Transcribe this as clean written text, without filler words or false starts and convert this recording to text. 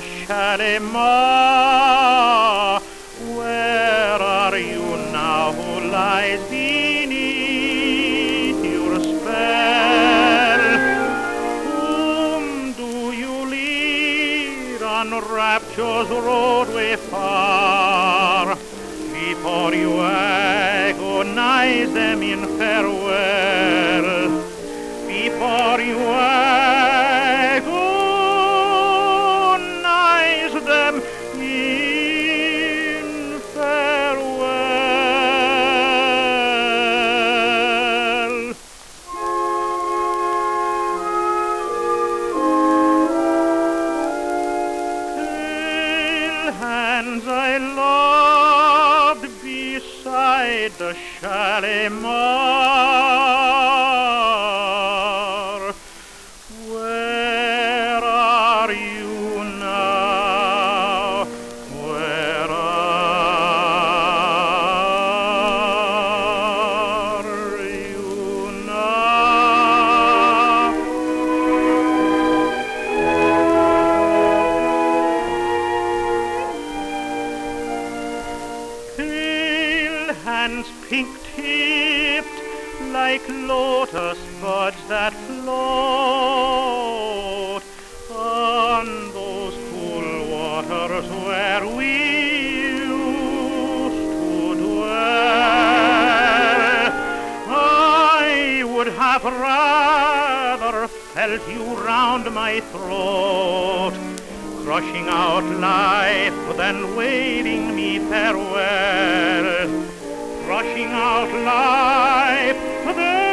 Shalimar. Where are you now who lies beneath your spell? Whom do you lead on rapture's roadway far, before you agonize them in farewell? Before you agonize them in farewell. Pale hands I loved beside the Shalimar. Where are you now? Where are you now? Pale hands pink-tipped like lotus buds that float on those cool waters where we used to dwell. I would have rather felt you round my throat, crushing out life than waving me farewell, crushing out life than